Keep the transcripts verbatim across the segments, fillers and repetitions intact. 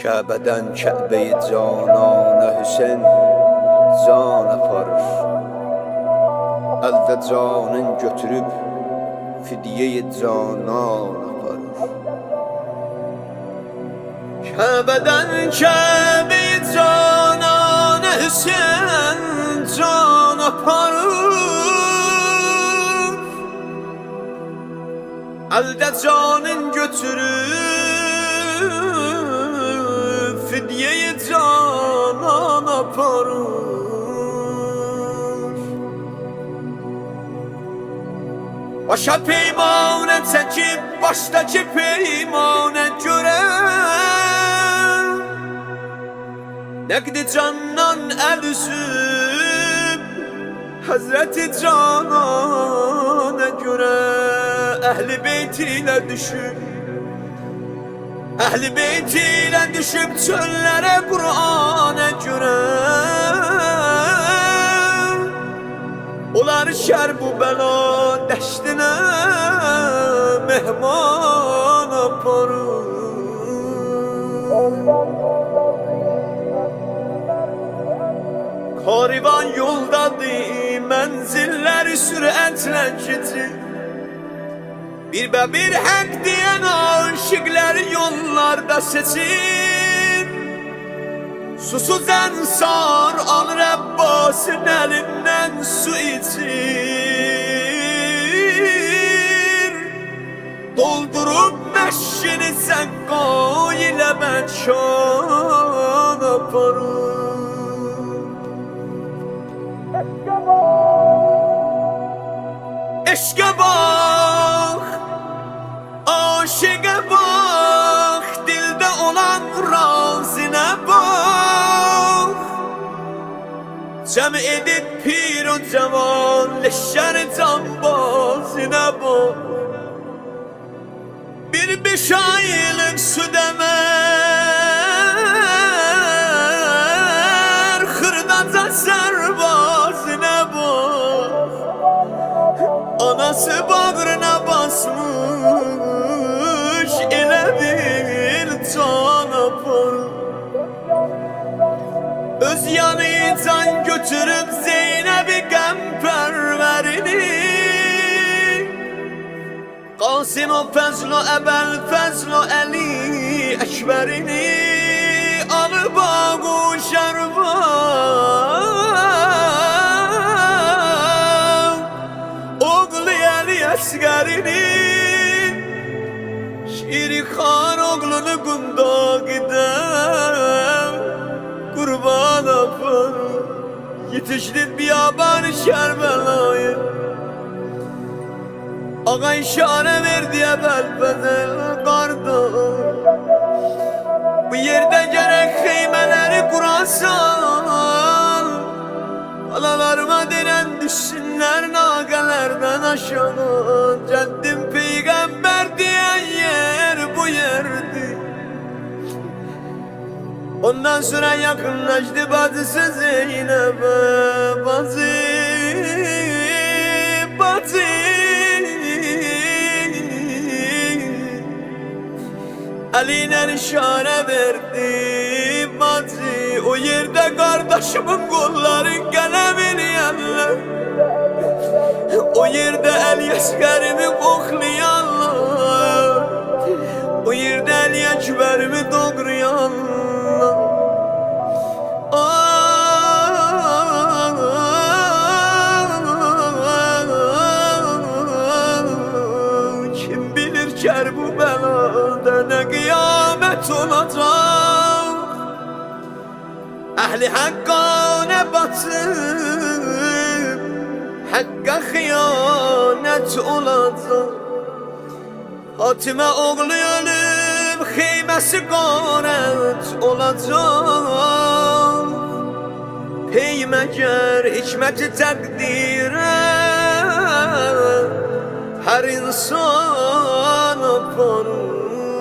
Kəbədən Kəbəyi canana Hüseyn can aparır. Əldə canın götürüb fidyeyi canan aparır. Kəbədən Kəbəyi canana Hüseyn can aparır. Əldə canın götürüb fidyeyi canan aparır. Başa peymane çekip baştaki peymane göre Nəqdi candan el üzüb Hazreti Canan'a göre Ehli beytiyle düşüp Ehli beytiyle düşüp çöllere Kur'an'a göre Olar şer bu bela deştine mehman aparır. Karivan yoldadır, menzilleri süratle gidir. Bir be bir hak diyen aşıkları yollarda seçir. Susuz ensar alır Abbas'ın elinden su içir. Doldurup meşrini sekka ile meçhan aparır. Eşke bak, aşığa bak, dilde olan razine bak. Cem edip pir o cevan, leşer cambazine bak. Bir beş aylık su demer, hırdaca serbazine bak. Anası bağrına basmış, ele bir can aparır. Öz yanı can götürüp Zeynep'i qəmperverini Qasim o Fəzl-o Əbəl Fəzl-o Əli Əkbərini alıp ağuşar var Oğlu Əli Əsgərini Şiri Xan oğlunu qundaq edər Kurban aparır. Yetiştir biyaban-ı Kərbəlayı Ağa işare verdi Əbəl Fəzl qardaş Bu yerde gerek xeymələri qurasan Alalarıma denen düşsünler nağələrdən aşağı Cəddim Peyğəmbər diyen yer bu yerdir. Ondan sonra yakınlaştı bacısı Zeynep'e Bacı, bacı Eline işare verdi bacı O yerde kardeşimin kolları kalemini yerler O yerde el yeskerimi koklayanlar O yerde el yekberimi doğrayanlar Kim bilir ker bu belada ne kıyamet olacak Ehli hakka ne batıp Hakka hıyanet olacak Hatime oğlu ölüp Heymesi garet olacak Peymeker hikmeti takdire Her insan aparır.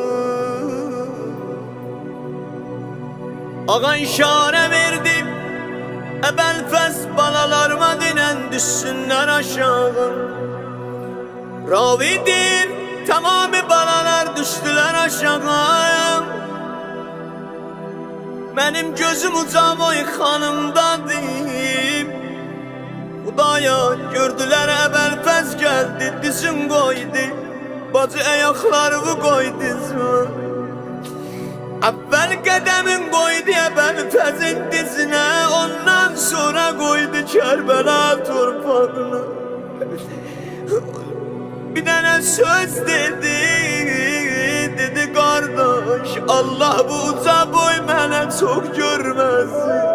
Ağa işare verdim Əbəl Fəzl balalarıma dinen düşsünler aşağı Ravidir tamamı balalar düştüler aşağı Benim gözüm ucam oy xanımdadır. Xudaya gördülər əvvəl fəz gəldi, dizim qoydu, bacı ayaqlarımı qoydu dizimə. Əvvəl qədəmin qoydu əvvəl fəzin dizinə, ondan sonra qoydu Kərbəla torpağına. Bir dənə söz dedi, dedi qardaş, Allah bu uca boy mənə çox görməsin.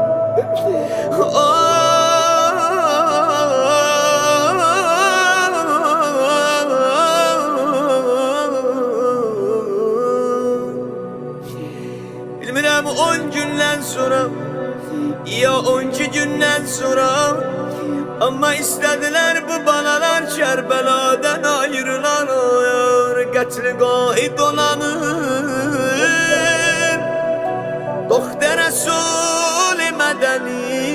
Bilmirəm on gündən sonra ya on iki gündən sonra, amma istədilər bu balalar Kərbəladan ayrılanır, qətl qaid olanır. Doxtər Rəsul-i Mədəni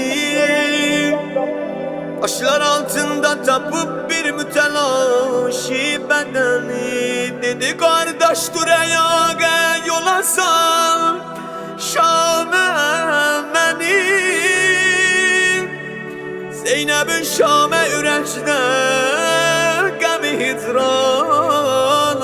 başlar altında tapıb bir mütəlaşi bədəni. Dedi qardaş dur əyağa yola sal Şamə məni. Zeynəbin Şamə ürəkdə qəmi hicran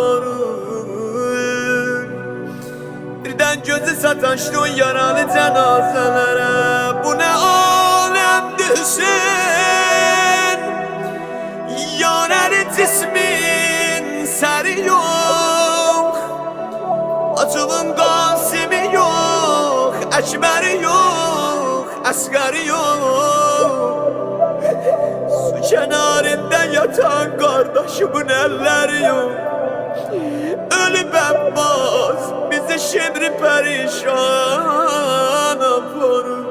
aparır. Birdən gözü sataşdı o yaralı cənazələrə. Bu nə aləmdir Hüseyin, yanəli cismin səri yox, acılın Qasimi yox, Əkbəri yox, Əsqəri yox. Su kənarında yatan qardaşımın əlləri yox. Ölüb Əbbas bizi şimdi perişan aparır.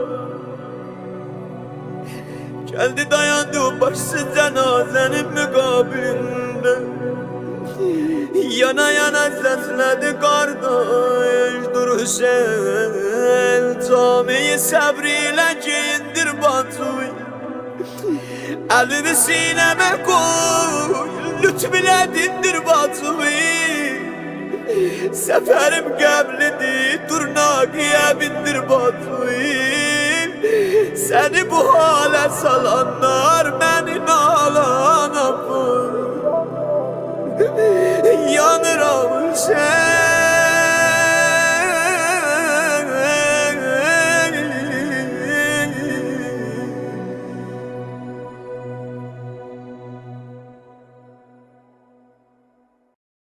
Geldi dayandı o başsız cenazenin mükabilinde. Yana yana sesledi kardeş, dur Hüseyin, camiyi sabriyle giyindir Batu'yu. Elini sineme koy, lütfüyle dindir Batu'yu. Seferim qəblidir, dur Naqiyə bindir Batu'yu. Seni bu hale salanlar beni nalan apır. Yanıram sen.